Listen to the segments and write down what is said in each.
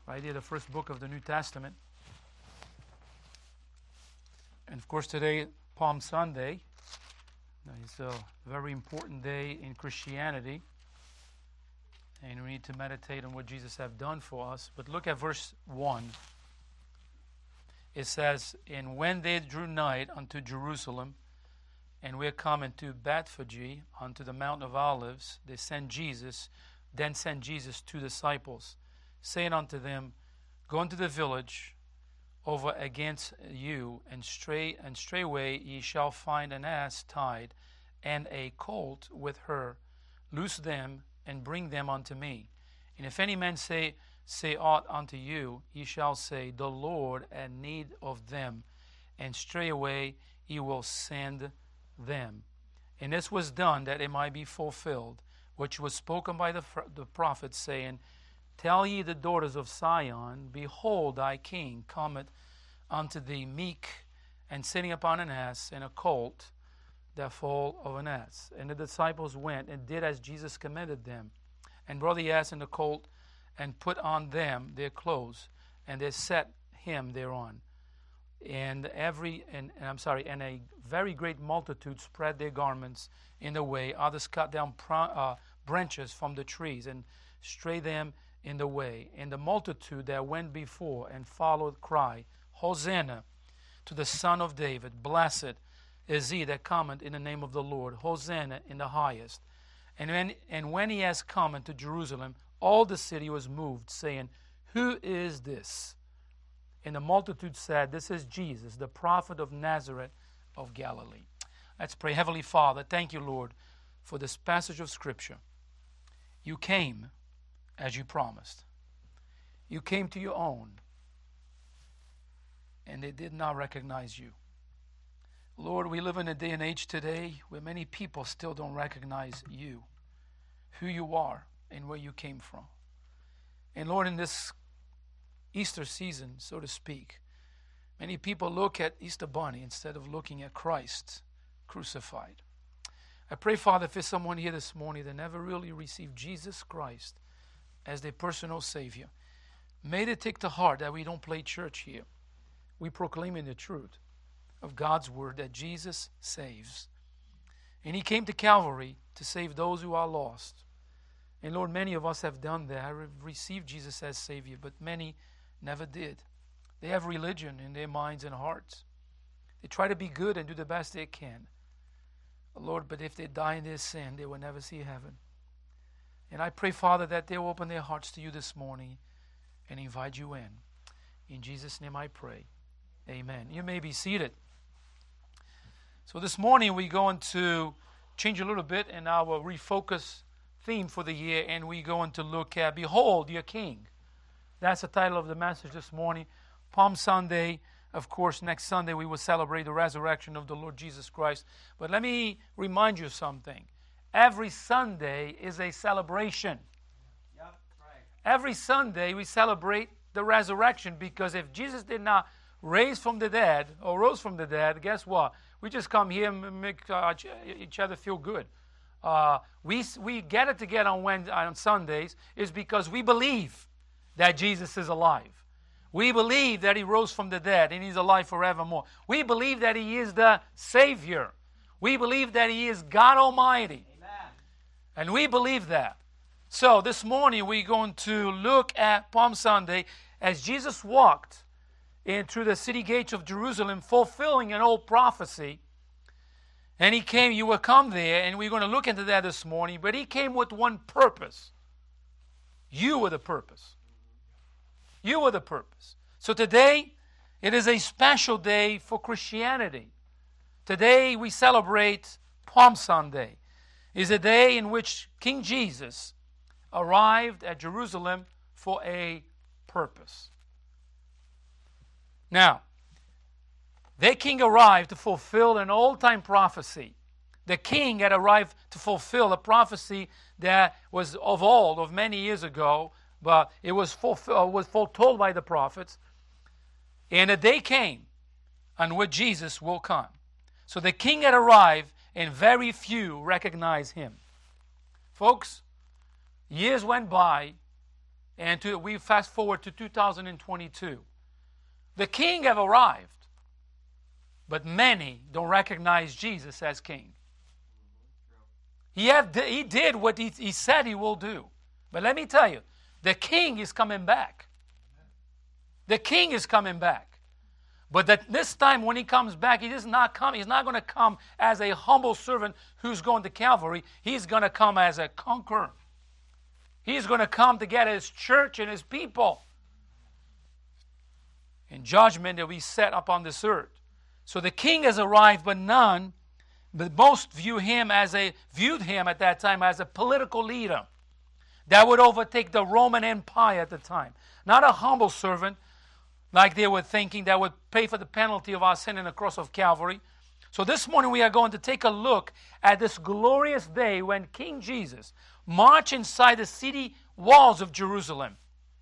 right here, the first book of the New Testament. And of course today, Palm Sunday. It's a very important day in Christianity. And we need to meditate on what Jesus has done for us. But look at verse 1. It says, "And when they drew nigh unto Jerusalem, and were come into Bethphage unto the Mount of Olives, then sent Jesus two disciples, saying unto them, Go into the village over against you, and straightway ye shall find an ass tied, and a colt with her. Loose them, and bring them unto me. And if any man say aught unto you, ye shall say, The Lord had need of them, and straightway he will send them. And this was done that it might be fulfilled, which was spoken by the prophet, saying, Tell ye the daughters of Zion, Behold, thy king cometh unto thee meek, and sitting upon an ass, and a colt, the foal of an ass. And the disciples went and did as Jesus commanded them, and brought the ass and the colt, and put on them their clothes, and they set him thereon. And a very great multitude spread their garments in the way. Others cut down branches from the trees and strayed them in the way. And the multitude that went before and followed cried, Hosanna to the Son of David. Blessed is he that cometh in the name of the Lord. Hosanna in the highest. And when he has come into Jerusalem, all the city was moved, saying, Who is this? And the multitude said, This is Jesus, the prophet of Nazareth of Galilee. Let's pray. Heavenly Father, thank you, Lord, for this passage of Scripture. You came as you promised. You came to your own, and they did not recognize you. Lord, we live in a day and age today where many people still don't recognize you, who you are, and where you came from. And Lord, in this Easter season, so to speak, many people look at Easter Bunny instead of looking at Christ crucified. I pray, Father, if there's someone here this morning that never really received Jesus Christ as their personal Savior, may they take to heart that we don't play church here. We proclaiming the truth of God's word that Jesus saves. And he came to Calvary to save those who are lost. And Lord, many of us have done that. I received Jesus as Savior, but many never did. They have religion in their minds and hearts. They try to be good and do the best they can. Lord, but if they die in their sin, they will never see heaven. And I pray, Father, that they will open their hearts to you this morning and invite you in. In Jesus' name I pray. Amen. You may be seated. So this morning we're going to change a little bit in our refocus theme for the year, and we're going to look at Behold Your King. That's the title of the message this morning. Palm Sunday, of course, next Sunday we will celebrate the resurrection of the Lord Jesus Christ. But let me remind you something. Every Sunday is a celebration. Yep, right. Every Sunday we celebrate the resurrection, because if Jesus did not rise from the dead, guess what? We just come here and make each other feel good. We get it together on Sundays is because we believe that Jesus is alive. We believe that he rose from the dead and he's alive forevermore. We believe that he is the Savior. We believe that he is God Almighty. Amen. And we believe that. So this morning we're going to look at Palm Sunday as Jesus walked in through the city gates of Jerusalem, fulfilling an old prophecy. And he came, you will come there, and we're going to look into that this morning, but he came with one purpose. You were the purpose. You were the purpose. So today, it is a special day for Christianity. Today, we celebrate Palm Sunday. It is a day in which King Jesus arrived at Jerusalem for a purpose. Now, their king arrived to fulfill an old-time prophecy. The king had arrived to fulfill a prophecy that was of many years ago, but it was foretold by the prophets. And a day came on which Jesus will come. So the king had arrived, and very few recognized him. Folks, years went by, And we fast forward to 2022. The king have arrived, but many don't recognize Jesus as king. He did what he said he will do. But let me tell you, the king is coming back. The king is coming back. But this time when he comes back, he's not going to come as a humble servant who's going to Calvary. He's going to come as a conqueror. He's going to come to get his church and his people. In judgment that we set upon this earth. So the king has arrived, but most viewed him at that time as a political leader that would overtake the Roman Empire at the time. Not a humble servant, like they were thinking, that would pay for the penalty of our sin on the cross of Calvary. So this morning we are going to take a look at this glorious day when King Jesus marched inside the city walls of Jerusalem.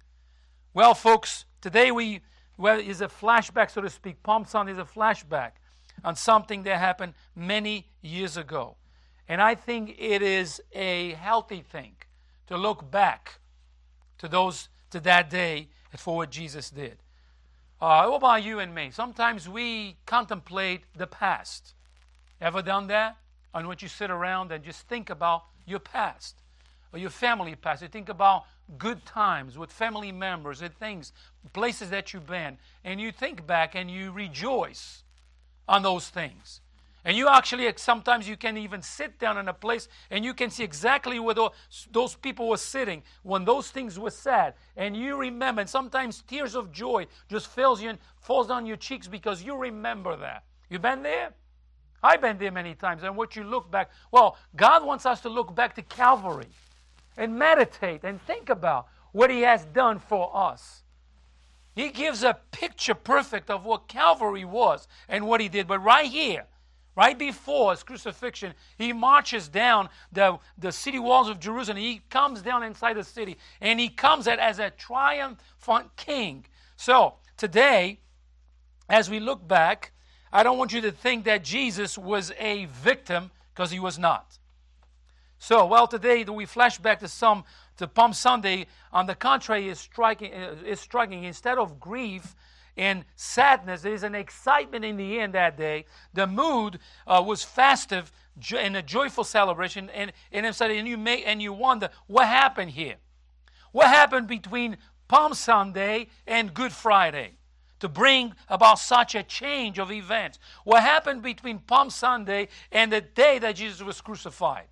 Well, folks, today is a flashback, so to speak. Palm Sunday is a flashback on something that happened many years ago. And I think it is a healthy thing to look back to that day for what Jesus did. What about you and me? Sometimes we contemplate the past. Ever done that? On which you sit around and just think about your past or your family past. You think about good times with family members and things, places that you've been, and you think back and you rejoice on those things. And you actually, sometimes you can even sit down in a place and you can see exactly where those people were sitting when those things were said. And you remember, and sometimes tears of joy just falls down your cheeks because you remember that. You been there? I've been there many times. And what you look back, well, God wants us to look back to Calvary and meditate and think about what He has done for us. He gives a picture perfect of what Calvary was and what He did. But right here, right before His crucifixion, He marches down the city walls of Jerusalem. He comes down inside the city, and He comes as a triumphant king. So today, as we look back, I don't want you to think that Jesus was a victim, because He was not. So, well, today we flash back to Palm Sunday. On the contrary, is striking. Instead of grief and sadness, there is an excitement in the end that day. The mood was festive and a joyful celebration. And you wonder, what happened here? What happened between Palm Sunday and Good Friday to bring about such a change of events? What happened between Palm Sunday and the day that Jesus was crucified?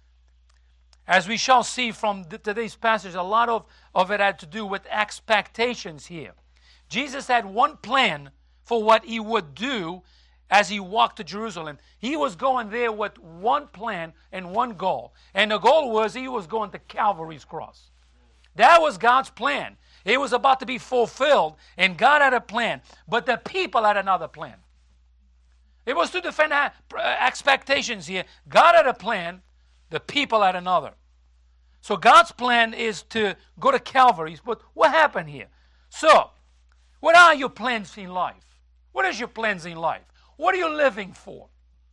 As we shall see from today's passage, a lot of it had to do with expectations here. Jesus had one plan for what He would do as He walked to Jerusalem. He was going there with one plan and one goal. And the goal was He was going to Calvary's cross. That was God's plan. It was about to be fulfilled, and God had a plan. But the people had another plan. It was two different expectations here. God had a plan. The people had another. So God's plan is to go to Calvary. But what happened here? So, what are your plans in life? What is your plans in life? What are you living for?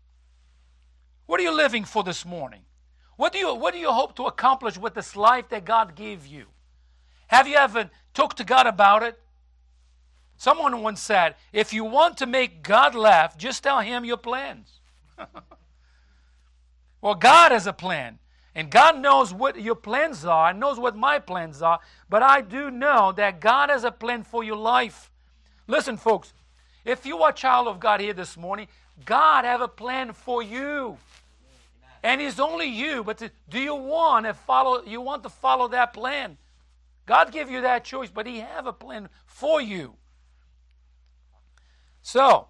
What are you living for this morning? What do you hope to accomplish with this life that God gave you? Have you ever talked to God about it? Someone once said, if you want to make God laugh, just tell Him your plans. Well, God has a plan. And God knows what your plans are, and knows what my plans are. But I do know that God has a plan for your life. Listen, folks, if you are a child of God here this morning, God have a plan for you. And it's only you. But do you want to follow that plan? God gave you that choice, but He have a plan for you. So,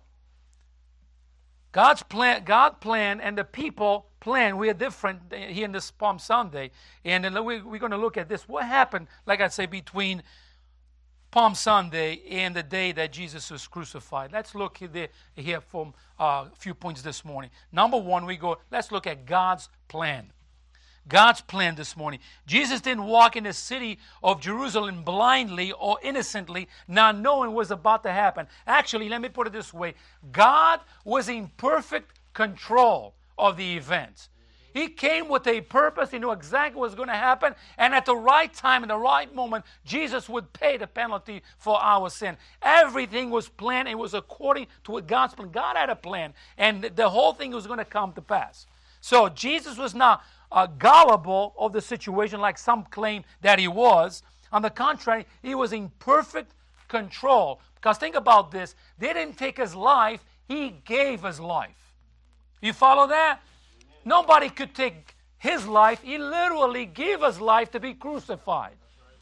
God planned, and the people planned. We are different here in this Palm Sunday. And then we're going to look at this. What happened, like I say, between Palm Sunday and the day that Jesus was crucified? Let's look here from a few points this morning. Number one, let's look at God's plan. God's plan this morning. Jesus didn't walk in the city of Jerusalem blindly or innocently, not knowing what was about to happen. Actually, let me put it this way. God was in perfect control of the events. He came with a purpose. He knew exactly what was going to happen. And at the right time, in the right moment, Jesus would pay the penalty for our sin. Everything was planned. It was according to what God's plan. God had a plan. And the whole thing was going to come to pass. So Jesus was not gullible of the situation like some claim that he was. On the contrary, he was in perfect control. Because think about this. They didn't take his life. He gave his life. You follow that? Nobody could take his life. He literally gave his life to be crucified.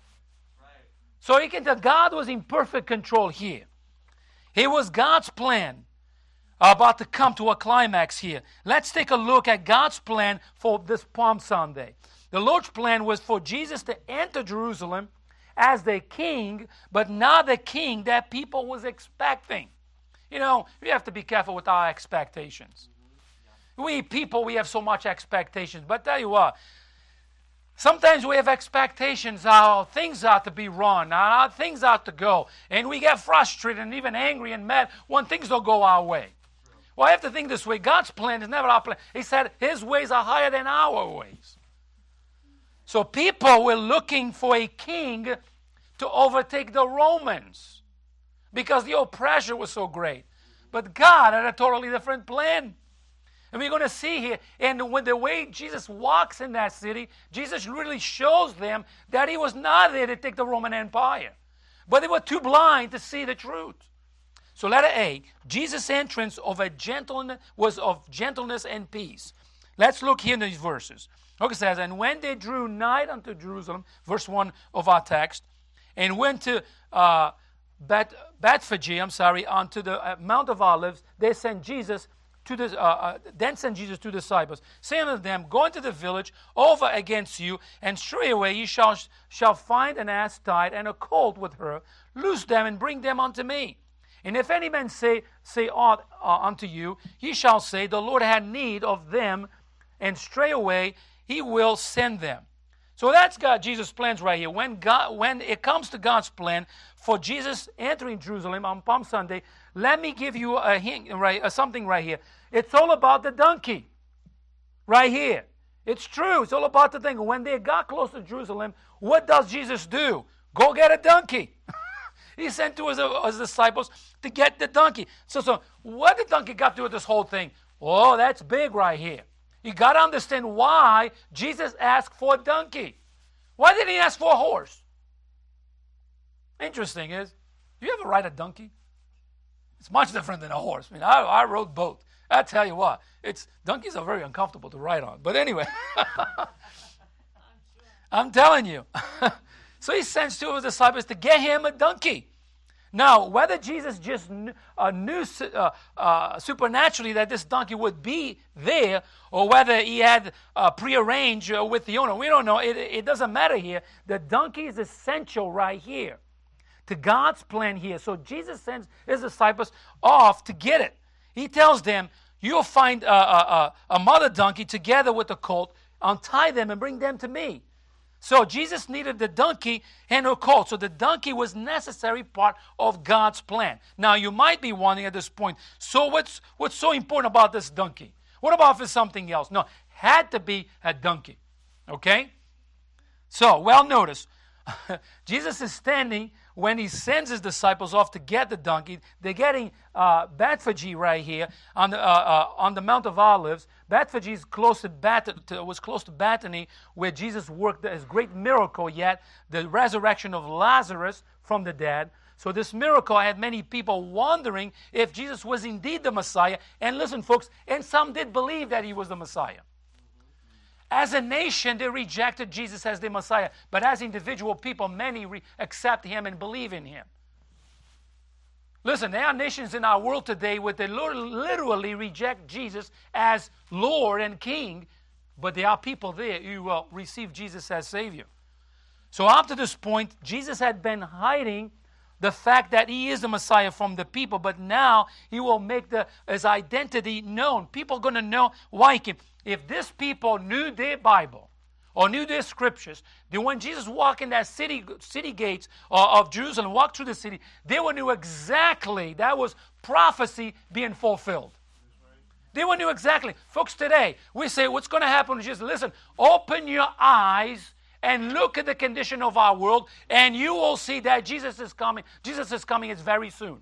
So you can tell God was in perfect control here. It was God's plan about to come to a climax here. Let's take a look at God's plan for this Palm Sunday. The Lord's plan was for Jesus to enter Jerusalem as the king, but not the king that people was expecting. You know, we have to be careful with our expectations. We people, we have so much expectations. But tell you what, sometimes we have expectations how things ought to be run, how things ought to go. And we get frustrated and even angry and mad when things don't go our way. Well, I have to think this way. God's plan is never our plan. He said his ways are higher than our ways. So people were looking for a king to overtake the Romans because the oppression was so great. But God had a totally different plan. And we're going to see here, and when the way Jesus walks in that city, Jesus really shows them that he was not there to take the Roman Empire. But they were too blind to see the truth. So letter A, Jesus' entrance was of gentleness and peace. Let's look here in these verses. Look, it says, and when they drew nigh unto Jerusalem, verse 1 of our text, and went to Bethphage, onto the Mount of Olives, they sent Jesus then sent Jesus to the disciples, saying unto them, go into the village over against you, and straightway ye shall find an ass tied and a colt with her. Loose them and bring them unto me. And if any man say aught unto you, ye shall say, the Lord had need of them, and straightway he will send them. So that's Jesus' plans right here. When it comes to God's plan for Jesus entering Jerusalem on Palm Sunday, let me give you a hint, something right here. It's all about the donkey, right here. It's true. It's all about the thing. When they got close to Jerusalem, what does Jesus do? Go get a donkey. He sent to his disciples to get the donkey. So what the donkey got to do with this whole thing? Oh, that's big right here. You got to understand why Jesus asked for a donkey. Why didn't he ask for a horse? Interesting is, do you ever ride a donkey? It's much different than a horse. I mean, I rode both. I tell you what, donkeys are very uncomfortable to ride on. But anyway, I'm telling you. So he sends two of his disciples to get him a donkey. Now, whether Jesus just knew supernaturally that this donkey would be there, or whether he had prearranged with the owner, we don't know. It doesn't matter here. The donkey is essential right here to God's plan here. So Jesus sends his disciples off to get it. He tells them, you'll find a mother donkey together with a colt, untie them and bring them to me. So Jesus needed the donkey and a colt. So the donkey was necessary part of God's plan. Now you might be wondering at this point, so what's so important about this donkey? What about if it's something else? No, had to be a donkey. Okay? So, well, notice, Jesus is standing when he sends his disciples off to get the donkey. They're getting Bethphage right here on the Mount of Olives. Bethphage is was close to Bethany, where Jesus worked his great miracle yet, the resurrection of Lazarus from the dead. So this miracle had many people wondering if Jesus was indeed the Messiah. And listen, folks, and some did believe that he was the Messiah. As a nation, they rejected Jesus as the Messiah. But as individual people, many accept him and believe in him. Listen, there are nations in our world today where they literally reject Jesus as Lord and King. But there are people there who will receive Jesus as Savior. So up to this point, Jesus had been hiding the fact that he is the Messiah from the people. But now he will make his identity known. People are going to know why he came. If these people knew their Bible or knew their scriptures, then when Jesus walked in that city gates of Jerusalem, walked through the city, they would know exactly that was prophecy being fulfilled. They knew exactly. Folks, today, we say, what's going to happen with Jesus? Listen, open your eyes and look at the condition of our world, and you will see that Jesus is coming. Jesus is coming. It's very soon.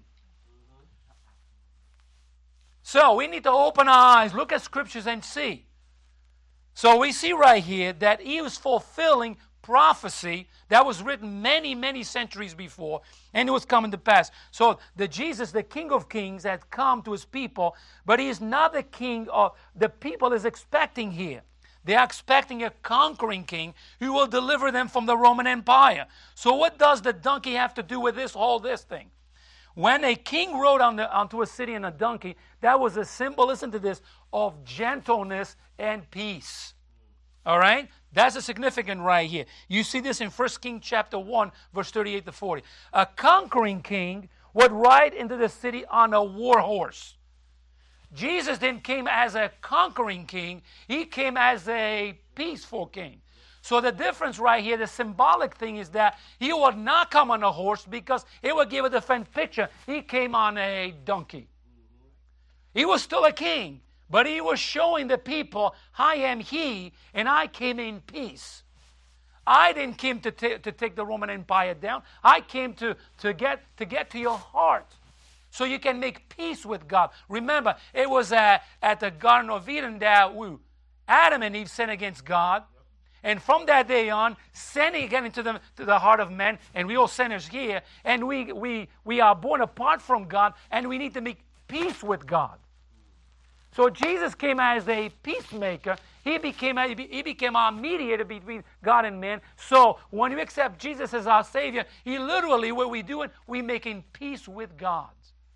So we need to open our eyes, look at scriptures and see. So we see right here that he was fulfilling prophecy that was written many, many centuries before, and it was coming to pass. So the Jesus, the King of Kings, had come to his people, but he is not the king of the people is expecting here. They are expecting a conquering king who will deliver them from the Roman Empire. So what does the donkey have to do with this thing? When a king rode onto a city in a donkey, that was a symbol, listen to this, of gentleness and peace. All right? That's a significant right here. You see this in 1 Kings chapter 1, verse 38 to 40. A conquering king would ride into the city on a war horse. Jesus didn't come as a conquering king. He came as a peaceful king. So the difference right here, the symbolic thing is that he would not come on a horse because it would give a different picture. He came on a donkey. He was still a king, but he was showing the people, I am he, and I came in peace. I didn't come to take the Roman Empire down. I came to get to your heart, so you can make peace with God. Remember, it was at the Garden of Eden that Adam and Eve sinned against God. And from that day on, sin again into the heart of man, and we all sinners here, and we are born apart from God, and we need to make peace with God. So Jesus came as a peacemaker. He became our mediator between God and man. So when you accept Jesus as our Savior, He literally, what we do, we making peace with God.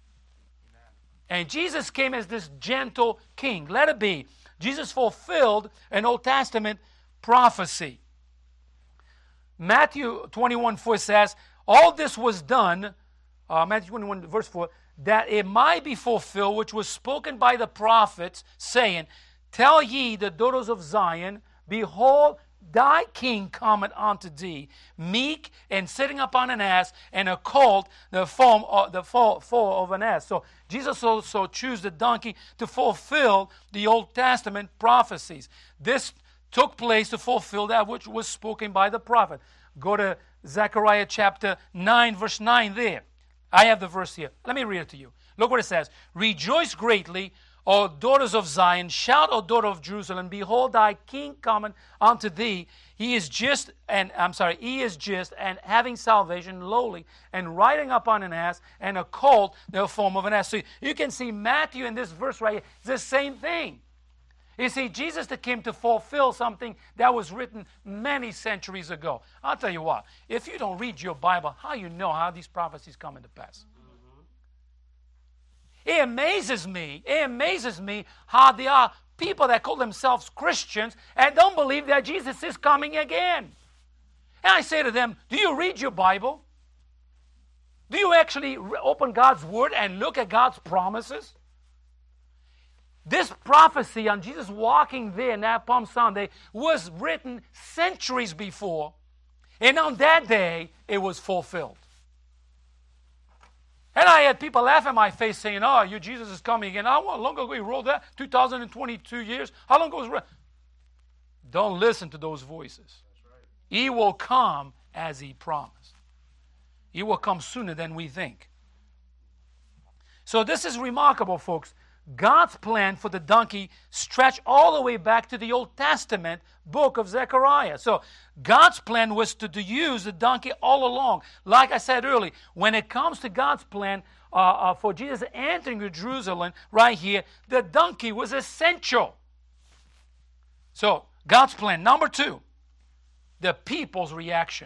And Jesus came as this gentle king. Let it be. Jesus fulfilled an Old Testament prophecy. Matthew 21:4 says, all this was done, Matthew 21 verse 4, that it might be fulfilled which was spoken by the prophets, saying, tell ye the daughters of Zion, behold, thy king cometh unto thee, meek and sitting upon an ass, and a colt, the foal of an ass. So Jesus also chose the donkey to fulfill the Old Testament prophecies. This took place to fulfill that which was spoken by the prophet. Go to Zechariah chapter 9, verse 9 there. I have the verse here. Let me read it to you. Look what it says. Rejoice greatly, O daughters of Zion. Shout, O daughter of Jerusalem. Behold, thy king cometh unto thee. He is just and having salvation, lowly, and riding upon an ass, and a colt, the form of an ass. So you can see Matthew in this verse right here. It's the same thing. You see, Jesus came to fulfill something that was written many centuries ago. I'll tell you what, if you don't read your Bible, how you know how these prophecies come into pass? It amazes me how there are people that call themselves Christians and don't believe that Jesus is coming again. And I say to them, do you read your Bible? Do you actually open God's Word and look at God's promises? This prophecy on Jesus walking there on that Palm Sunday was written centuries before, and on that day, it was fulfilled. And I had people laugh in my face saying, oh, Jesus is coming again. How long ago we wrote that? 2022 years? How long ago was it? Don't listen to those voices. That's right. He will come as He promised. He will come sooner than we think. So this is remarkable, folks. God's plan for the donkey stretched all the way back to the Old Testament book of Zechariah. So God's plan was to use the donkey all along. Like I said earlier, when it comes to God's plan for Jesus entering Jerusalem right here, the donkey was essential. So God's plan. Number 2, the people's reaction.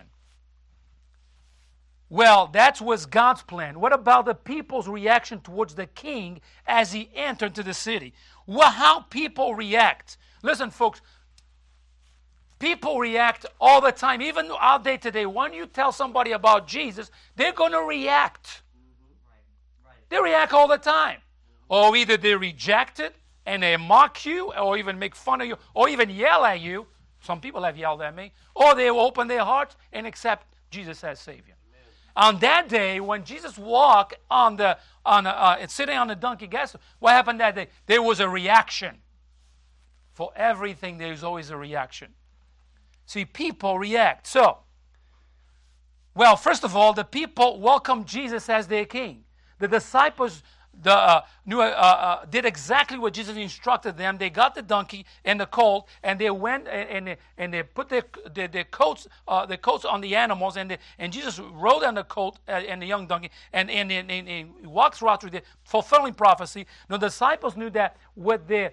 Well, that was God's plan. What about the people's reaction towards the king as he entered into the city? Well, how people react. Listen, folks, people react all the time. Even our day today, when you tell somebody about Jesus, they're going to react. They react all the time. Or either they reject it and they mock you, or even make fun of you, or even yell at you. Some people have yelled at me. Or they will open their hearts and accept Jesus as Savior. On that day, when Jesus walked sitting on the donkey, guess what happened that day? There was a reaction. For everything, there is always a reaction. See, people react. So, well, first of all, the people welcomed Jesus as their king. The disciples did exactly what Jesus instructed them. They got the donkey and the colt, and they went and they put their coats on the animals, and Jesus rode on the colt and the young donkey, and he walked throughout through the fulfilling prophecy. The disciples knew that they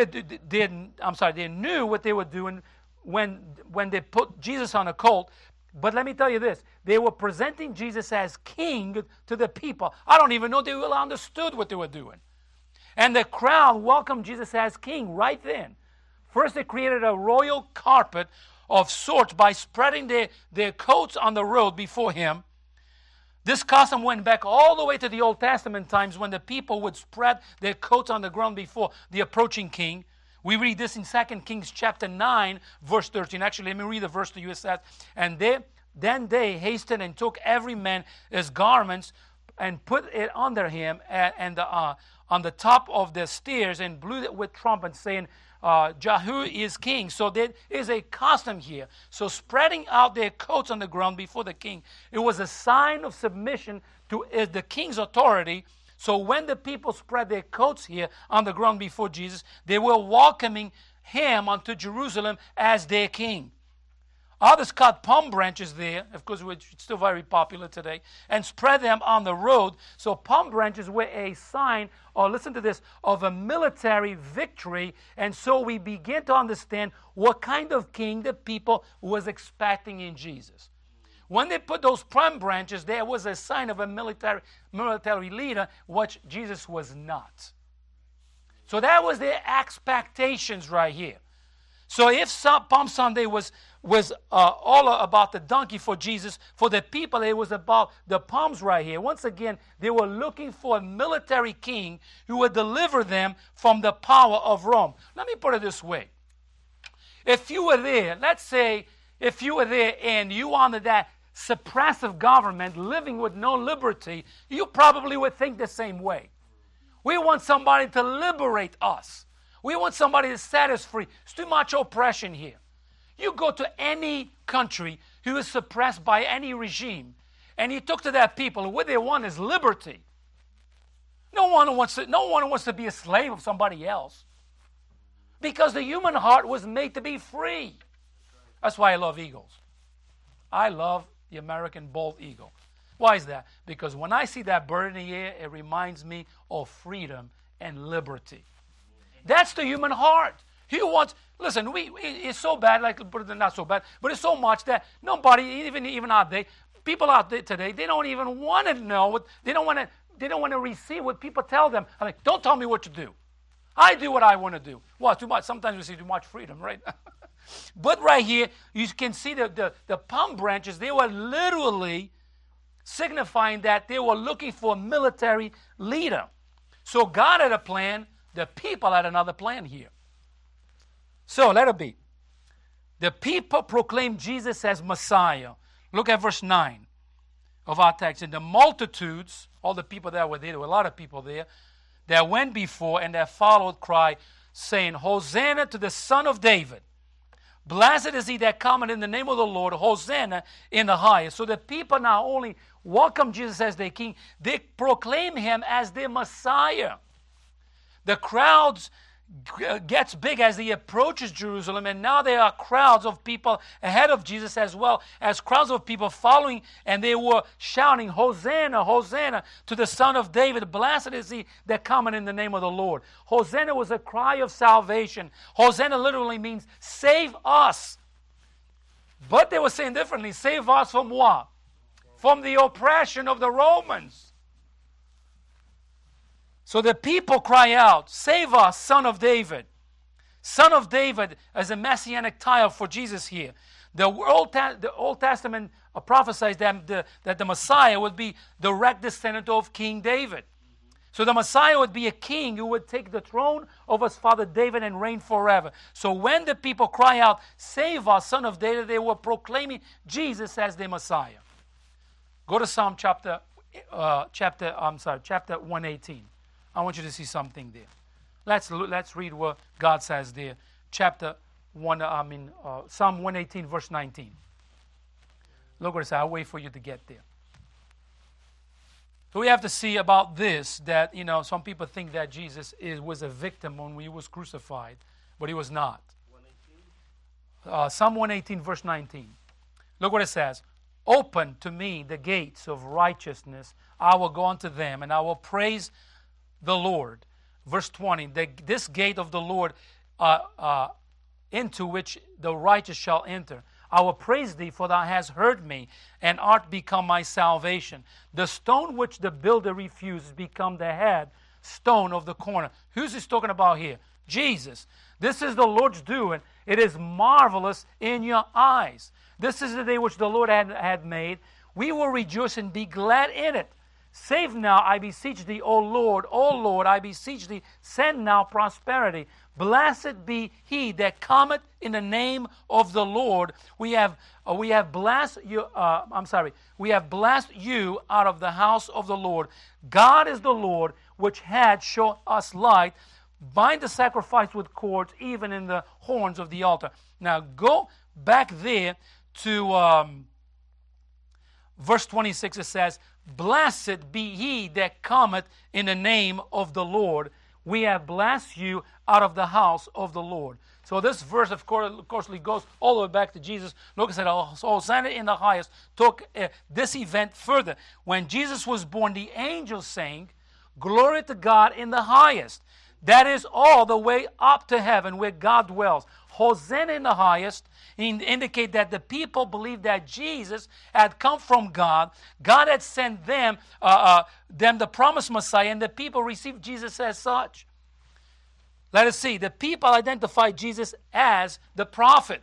knew what they were doing when they put Jesus on a colt. But let me tell you this, they were presenting Jesus as king to the people. I don't even know they really understood what they were doing. And the crowd welcomed Jesus as king right then. First, they created a royal carpet of sorts by spreading their coats on the road before him. This custom went back all the way to the Old Testament times when the people would spread their coats on the ground before the approaching king. We read this in 2 Kings chapter 9, verse 13. Actually, let me read the verse to you. It says, and then they hasted and took every man his garments and put it under him and on the top of the stairs and blew it with trumpets, saying, Jehu is king. So there is a custom here. So spreading out their coats on the ground before the king, it was a sign of submission to the king's authority. So when the people spread their coats here on the ground before Jesus, they were welcoming him unto Jerusalem as their king. Others cut palm branches there, of course, which is still very popular today, and spread them on the road. So palm branches were a sign, or listen to this, of a military victory. And so we begin to understand what kind of king the people was expecting in Jesus. When they put those palm branches, there was a sign of a military leader, which Jesus was not. So that was their expectations right here. So if Palm Sunday was all about the donkey for Jesus, for the people, it was about the palms right here. Once again, they were looking for a military king who would deliver them from the power of Rome. Let me put it this way. If you were there, let's say, if you were there and you under that suppressive government living with no liberty, you probably would think the same way. We want somebody to liberate us. We want somebody to set us free. It's too much oppression here. You go to any country who is suppressed by any regime, and you talk to that people, what they want is liberty. No one wants to be a slave of somebody else. Because the human heart was made to be free. That's why I love eagles. I love the American bald eagle. Why is that? Because when I see that bird in the air, it reminds me of freedom and liberty. That's the human heart. He wants, listen, it's so bad, like not so bad, but it's so much that nobody, even out there, people out there today, they don't even want to know they don't want to receive what people tell them. I'm like, don't tell me what to do. I do what I want to do. Well, too much. Sometimes we see too much freedom, right? But right here, you can see the palm branches, they were literally signifying that they were looking for a military leader. So God had a plan, the people had another plan here. So let it be. The people proclaimed Jesus as Messiah. Look at verse 9 of our text. And the multitudes, all the people that were there were a lot of people there, that went before and that followed cry, saying, Hosanna to the Son of David. Blessed is he that cometh in the name of the Lord. Hosanna in the highest. So the people not only welcome Jesus as their king, they proclaim him as their Messiah. The crowds gets big as he approaches Jerusalem, and now there are crowds of people ahead of Jesus as well as crowds of people following, and they were shouting, Hosanna, Hosanna to the Son of David. Blessed is he that cometh in the name of the Lord. Hosanna was a cry of salvation. Hosanna literally means save us. But they were saying differently, save us from what? From the oppression of the Romans. So the people cry out, save us, Son of David. Son of David as a messianic title for Jesus here. The Old Testament prophesies that the Messiah would be direct descendant of King David. So the Messiah would be a king who would take the throne of his father David and reign forever. So when the people cry out, save us, Son of David, they were proclaiming Jesus as their Messiah. Go to Psalm chapter 118. I want you to see something there. Let's read what God says there. Psalm 118, verse 19. Look what it says. I'll wait for you to get there. So we have to see about this that, some people think that Jesus was a victim when he was crucified, but he was not. Psalm 118, verse 19. Look what it says. Open to me the gates of righteousness. I will go unto them, and I will praise the Lord. Verse 20. This gate of the Lord into which the righteous shall enter. I will praise thee, for thou hast heard me, and art become my salvation. The stone which the builder refused is become the head stone of the corner. Who's he talking about here? Jesus. This is the Lord's doing. It is marvelous in your eyes. This is the day which the Lord had made. We will rejoice and be glad in it. Save now, I beseech thee, O Lord, I beseech thee, send now prosperity. Blessed be he that cometh in the name of the Lord. We have blessed you. We have blessed you out of the house of the Lord. God is the Lord, which had shown us light. Bind the sacrifice with cords, even in the horns of the altar. Now go back there to verse 26. It says, blessed be he that cometh in the name of the Lord. We have blessed you out of the house of the Lord. So this verse, of course, goes all the way back to Jesus. Look, it said, Hosanna in the highest took this event further. When Jesus was born, the angels sang, glory to God in the highest. That is all the way up to heaven where God dwells. Hosanna in the highest indicate that the people believed that Jesus had come from God. God had sent them the promised Messiah, and the people received Jesus as such. Let us see. The people identified Jesus as the prophet.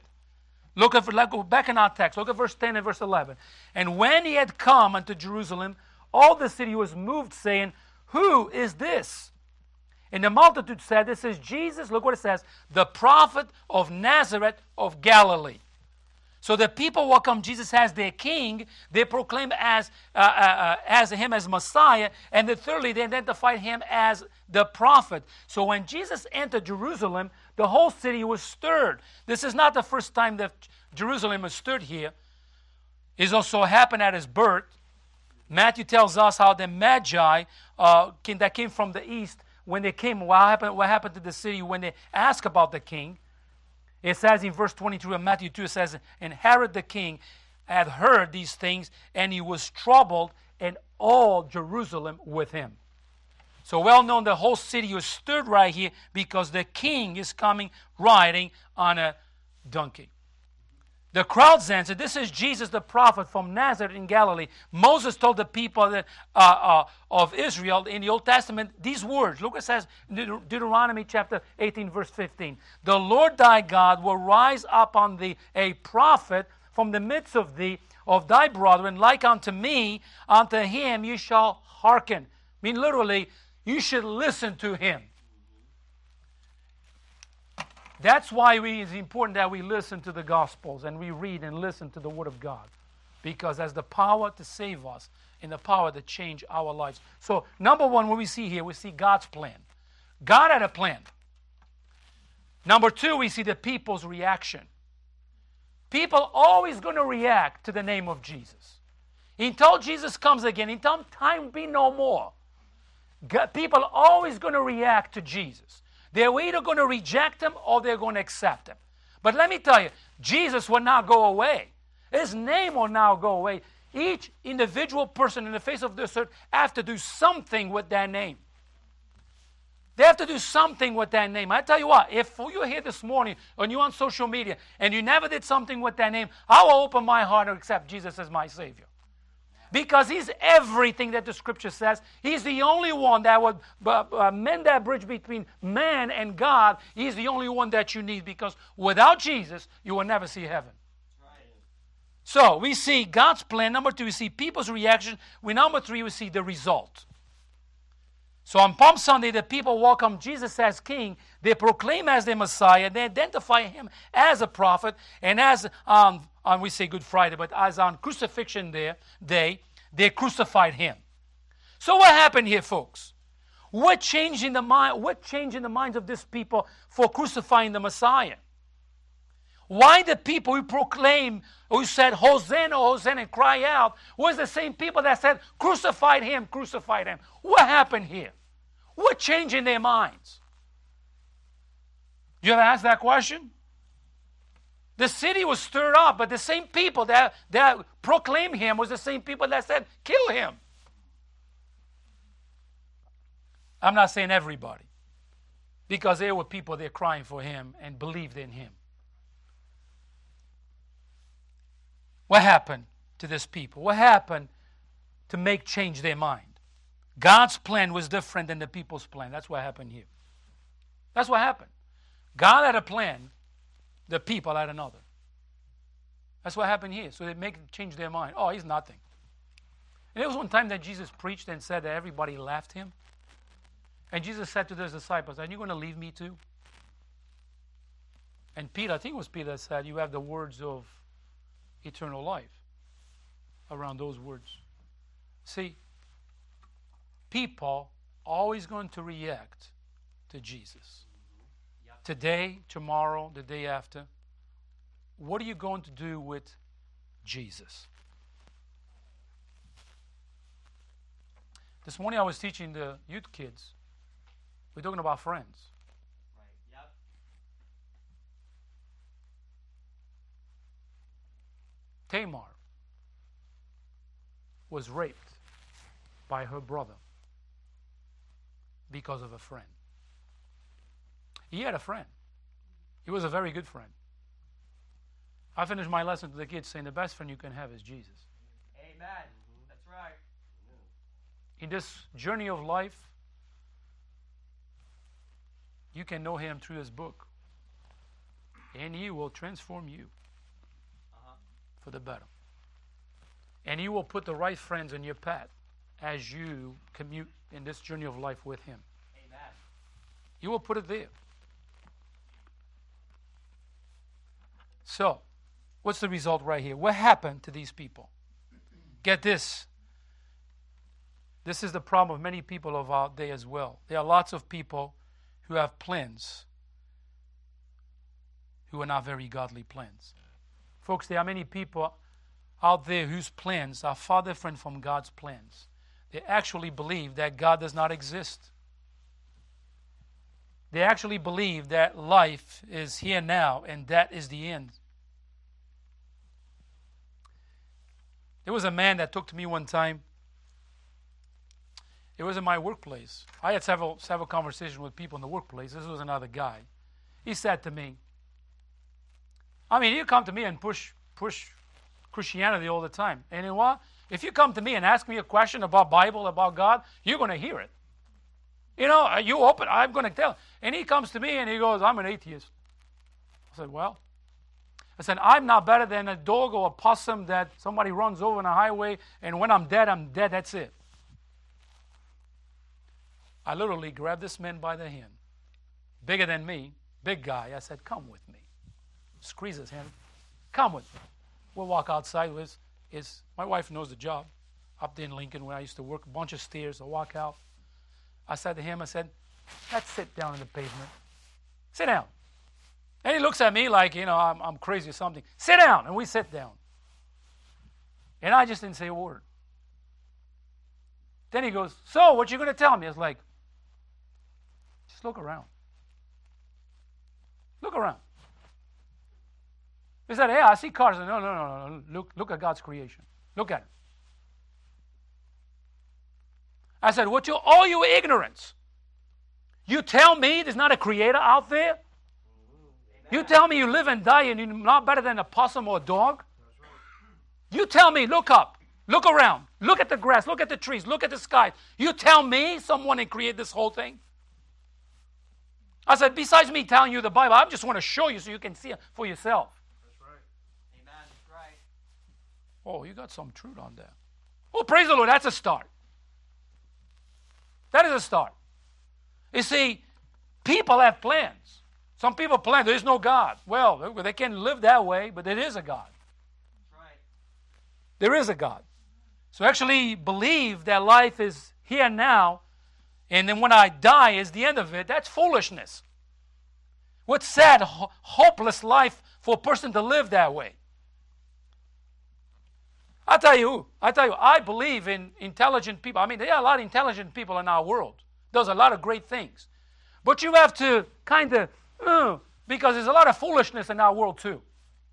Go back in our text. Look at verse 10 and verse 11. And when he had come unto Jerusalem, all the city was moved, saying, who is this? And the multitude said, this is Jesus, look what it says, the prophet of Nazareth of Galilee. So the people welcome Jesus as their king. They proclaim as him as Messiah. And then thirdly, they identify him as the prophet. So when Jesus entered Jerusalem, the whole city was stirred. This is not the first time that Jerusalem was stirred here. It also happened at his birth. Matthew tells us how the Magi that came from the east, when they came, what happened to the city when they asked about the king? It says in verse 22 of Matthew 2, it says, and Herod the king had heard these things, and he was troubled, and all Jerusalem with him. So well known, the whole city was stirred right here because the king is coming riding on a donkey. The crowds answered, this is Jesus the prophet from Nazareth in Galilee. Moses told the people that, of Israel in the Old Testament these words. Look what it says in Deuteronomy chapter 18 verse 15. The Lord thy God will rise up on thee a prophet from the midst of thee, of thy brethren, like unto me. Unto him you shall hearken. I mean literally, you should listen to him. That's why it's important that we listen to the Gospels and we read and listen to the Word of God. Because there's the power to save us and the power to change our lives. So, number one, what we see here, we see God's plan. God had a plan. Number two, we see the people's reaction. People always going to react to the name of Jesus. Until Jesus comes again, until time be no more, people are always going to react to Jesus. They're either going to reject him or they're going to accept him. But let me tell you, Jesus will not go away. His name will now go away. Each individual person in the face of this earth have to do something with that name. They have to do something with that name. I tell you what, if you're here this morning and you're on social media and you never did something with that name, I will open my heart and accept Jesus as my Savior. Because he's everything that the Scripture says. He's the only one that would mend that bridge between man and God. He's the only one that you need, because without Jesus, you will never see heaven. Right. So we see God's plan. Number two, we see people's reaction. Number three, we see the result. So on Palm Sunday, the people welcome Jesus as king. They proclaim as their Messiah. They identify him as a prophet. And as we say Good Friday, but as on crucifixion day, they crucified him. So what happened here, folks? What changed in the minds of these people for crucifying the Messiah? Why the people who proclaim, who said, Hosanna, Hosanna, and cry out, was the same people that said, crucified him, crucified him. What happened here? What changed in their minds? You ever ask that question? The city was stirred up, but the same people that proclaimed him was the same people that said, kill him. I'm not saying everybody, because there were people there crying for him and believed in him. What happened to this people? What happened to change their mind? God's plan was different than the people's plan. That's what happened here. That's what happened. God had a plan, the people had another. That's what happened here. So they change their mind. Oh, he's nothing. And there was one time that Jesus preached and said that everybody laughed him. And Jesus said to his disciples, are you going to leave me too? And Peter, I think it was Peter that said, you have the words of eternal life around those words. See, people are always going to react to Jesus. Yep. Today, tomorrow, the day after. What are you going to do with Jesus? This morning I was teaching the youth kids. We're talking about friends. Right. Yep. Tamar was raped by her brother because of a friend. He had a friend. He was a very good friend. I finished my lesson to the kids saying the best friend you can have is Jesus. Amen. That's right. In this journey of life, you can know him through his book. And he will transform you for the better. And he will put the right friends in your path as you commute in this journey of life with him. Amen. He will put it there. So, what's the result right here? What happened to these people? Get this. This is the problem of many people of our day as well. There are lots of people who have plans who are not very godly plans. Folks, there are many people out there whose plans are far different from God's plans. They actually believe that God does not exist. They actually believe that life is here now and that is the end. There was a man that talked to me one time. It was in my workplace. I had several conversations with people in the workplace. This was another guy. He said to me, you come to me and push Christianity all the time. And you know what? If you come to me and ask me a question about Bible, about God, you're going to hear it. You open, I'm going to tell. And he comes to me and he goes, I'm an atheist. I said, well, I'm not better than a dog or a possum that somebody runs over on a highway, and when I'm dead, that's it. I literally grabbed this man by the hand, bigger than me, big guy. I said, come with me. Squeeze his hand. Come with me. We'll walk outside. My wife knows the job. Up there in Lincoln where I used to work, a bunch of stairs. I walk out. I said to him, let's sit down in the pavement. Sit down. And he looks at me like, I'm crazy or something. Sit down. And we sit down. And I just didn't say a word. Then he goes, so what you going to tell me? I was like, just look around. Look around. He said, I see cars. No. Look at God's creation. Look at it. I said, all your ignorance. You tell me there's not a creator out there? You tell me you live and die and you're not better than a possum or a dog? You tell me, look up, look around, look at the grass, look at the trees, look at the sky. You tell me someone can create this whole thing? I said, besides me telling you the Bible, I just want to show you so you can see it for yourself. That's right. Amen. That's right. Oh, you got some truth on that. Oh, praise the Lord, that's a start. That is a start. You see, people have plans. Some people plan there is no God. Well, they can live that way, but there is a God. That's right. There is a God. So actually believe that life is here now, and then when I die is the end of it. That's foolishness. What sad, hopeless life for a person to live that way. I tell you, I believe in intelligent people. I mean, there are a lot of intelligent people in our world. Does a lot of great things. But you have to kind of, because there's a lot of foolishness in our world too.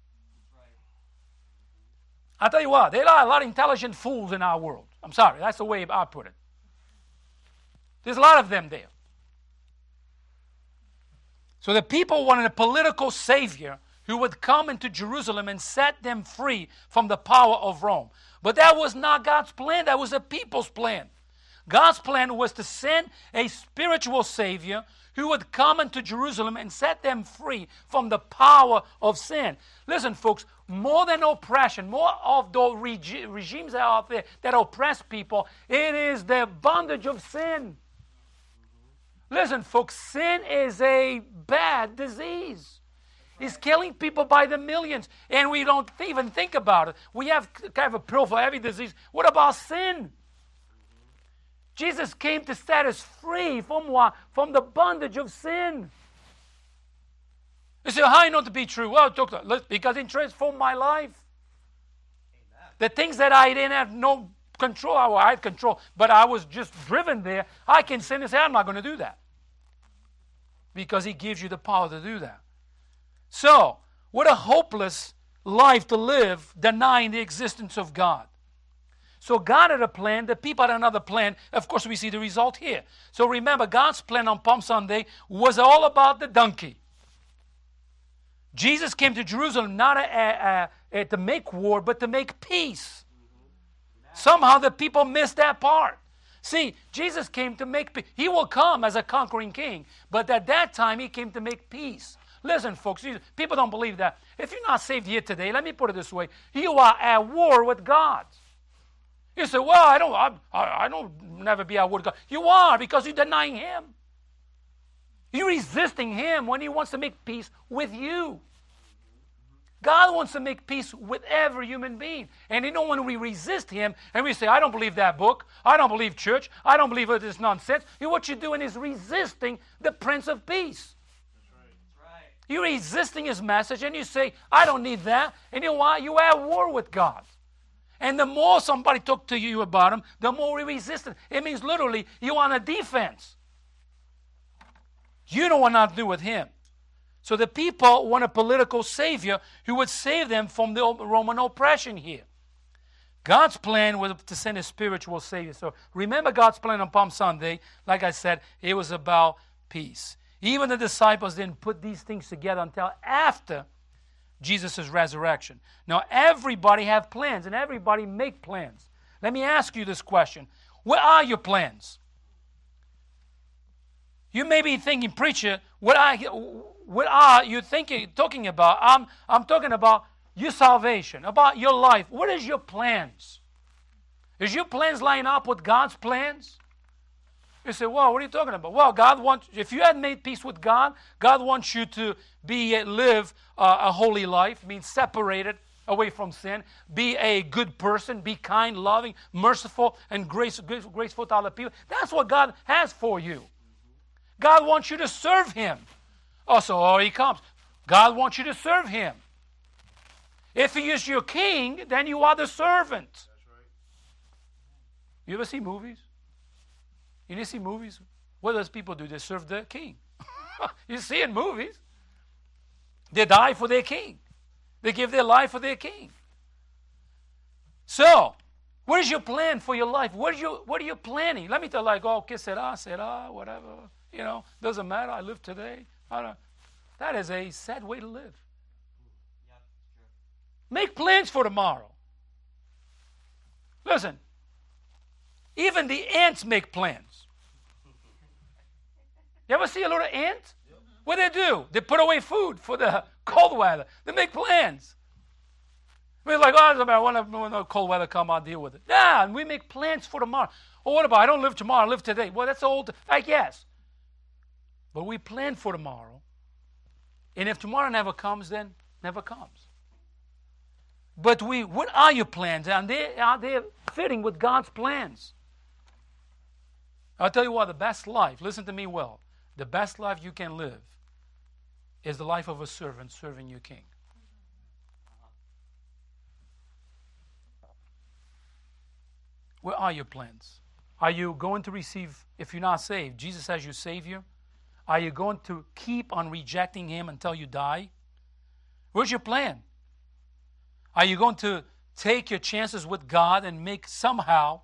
I tell you what, there are a lot of intelligent fools in our world. I'm sorry, that's the way I put it. There's a lot of them there. So the people wanted a political savior who would come into Jerusalem and set them free from the power of Rome. But that was not God's plan. That was the people's plan. God's plan was to send a spiritual savior who would come into Jerusalem and set them free from the power of sin. Listen, folks, more than oppression, more of the regimes that are out there that oppress people, it is the bondage of sin. Listen, folks, sin is a bad disease. It's killing people by the millions, and we don't even think about it. We have kind of a pill for every disease. What about sin? Jesus came to set us free from what? From the bondage of sin. You say, how I know to be true? Well, doctor, because it transformed my life. Amen. The things that I didn't have no control, I had control, but I was just driven there. I can sin and say, I'm not going to do that. Because he gives you the power to do that. So, what a hopeless life to live, denying the existence of God. So God had a plan, the people had another plan. Of course, we see the result here. So remember, God's plan on Palm Sunday was all about the donkey. Jesus came to Jerusalem not to make war, but to make peace. Somehow the people missed that part. See, Jesus came to make peace. He will come as a conquering king, but at that time he came to make peace. Listen, folks, people don't believe that. If you're not saved here today, let me put it this way. You are at war with God. You say, well, I don't never be at war with God. You are, because you're denying him. You're resisting him when he wants to make peace with you. God wants to make peace with every human being. And you know, when we resist him and we say, I don't believe that book, I don't believe church, I don't believe this nonsense, what you're doing is resisting the Prince of Peace. You're resisting his message, and you say, I don't need that. And you know why? You're at war with God. And the more somebody talks to you about him, the more you resist it. It means literally you're on a defense. You don't want nothing to do with him. So the people want a political savior who would save them from the Roman oppression here. God's plan was to send a spiritual savior. So remember God's plan on Palm Sunday. Like I said, it was about peace. Even the disciples didn't put these things together until after Jesus' resurrection. Now, everybody have plans, and everybody make plans. Let me ask you this question. What are your plans? You may be thinking, preacher, what are you talking about? I'm talking about your salvation, about your life. What is your plans? Is your plans line up with God's plans? You say, well, what are you talking about? Well, God wants, if you had made peace with God, God wants you to live a holy life, means separated away from sin, be a good person, be kind, loving, merciful, and graceful to other people. That's what God has for you. God wants you to serve him. So he comes. God wants you to serve him. If he is your king, then you are the servant. That's right. You ever see movies? You didn't see movies? What does people do? They serve the king. You see in movies. They die for their king. They give their life for their king. So, what is your plan for your life? What are you planning? Let me tell you, que será, whatever. Doesn't matter. I live today. That is a sad way to live. Yeah, true. Make plans for tomorrow. Listen, even the ants make plans. You ever see a little ant? What do? They put away food for the cold weather. They make plans. We're like, it doesn't matter. When the cold weather comes, I'll deal with it. Yeah, and we make plans for tomorrow. Oh, what about, I don't live tomorrow, I live today. Well, that's old, I guess. But we plan for tomorrow. And if tomorrow never comes, then never comes. But what are your plans? Are they fitting with God's plans. I'll tell you what, the best life, listen to me well, the best life you can live is the life of a servant serving your king. Where are your plans? Are you going to receive, if you're not saved, Jesus as your Savior? Are you going to keep on rejecting Him until you die? Where's your plan? Are you going to take your chances with God and make somehow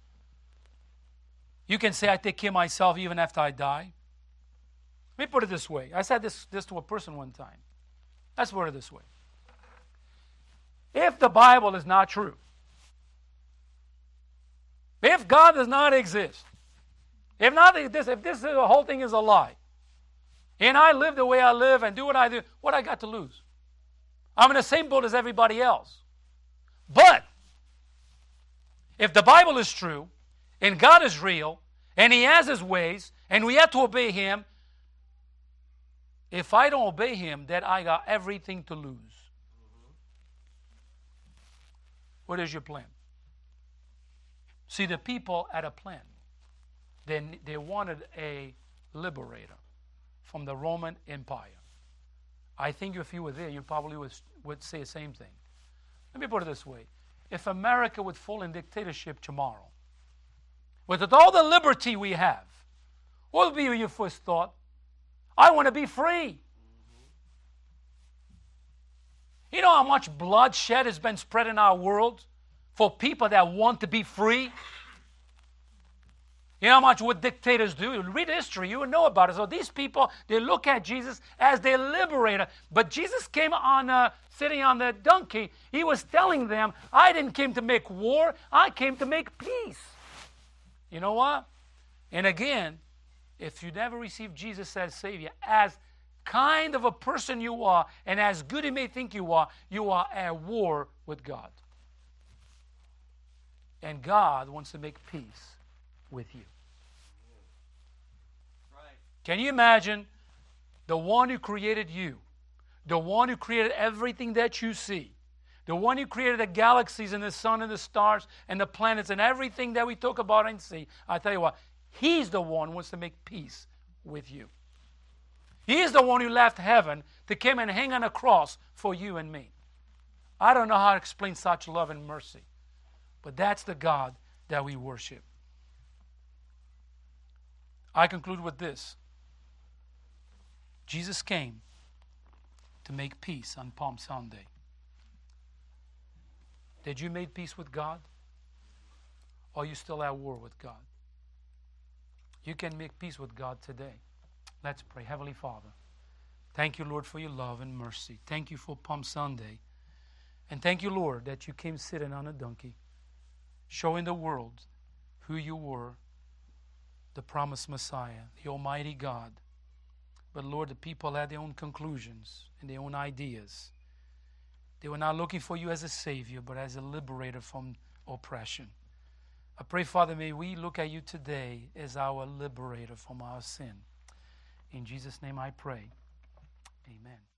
you can say, I take care of myself even after I die? Let me put it this way. I said this to a person one time. Let's put it this way. If the Bible is not true, if God does not exist, if this whole thing is a lie, and I live the way I live and do what I do, what I got to lose? I'm in the same boat as everybody else. But if the Bible is true, and God is real, and He has His ways, and we have to obey Him, if I don't obey Him, then I got everything to lose. What is your plan? See, the people had a plan. They wanted a liberator from the Roman Empire. I think if you were there, you probably would say the same thing. Let me put it this way. If America would fall in dictatorship tomorrow, with all the liberty we have, what would be your first thought? I want to be free. You know how much bloodshed has been spread in our world for people that want to be free? You know how much what dictators do? You read history, you will know about it. So these people, they look at Jesus as their liberator. But Jesus came on sitting on the donkey. He was telling them, I didn't come to make war. I came to make peace. You know what? And again, if you never receive Jesus as Savior, as kind of a person you are, and as good you may think you are at war with God. And God wants to make peace with you. Right. Can you imagine the one who created you, the one who created everything that you see, the one who created the galaxies and the sun and the stars and the planets and everything that we talk about and see? I tell you what, He's the one who wants to make peace with you. He is the one who left heaven to come and hang on a cross for you and me. I don't know how to explain such love and mercy, but that's the God that we worship. I conclude with this. Jesus came to make peace on Palm Sunday. Did you make peace with God? Or are you still at war with God? You can make peace with God today. Let's pray. Heavenly Father, thank you, Lord, for your love and mercy. Thank you for Palm Sunday. And thank you, Lord, that you came sitting on a donkey, showing the world who you were, the promised Messiah, the Almighty God. But Lord, the people had their own conclusions and their own ideas. They were not looking for you as a Savior, but as a liberator from oppression. I pray, Father, may we look at you today as our liberator from our sin. In Jesus' name I pray. Amen.